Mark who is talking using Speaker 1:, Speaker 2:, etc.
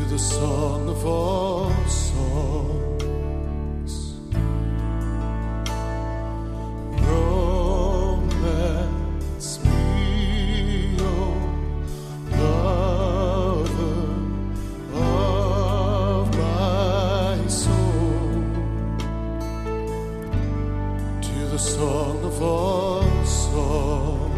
Speaker 1: the song of all songs. Romance me, oh lover of my soul, to the song of all songs.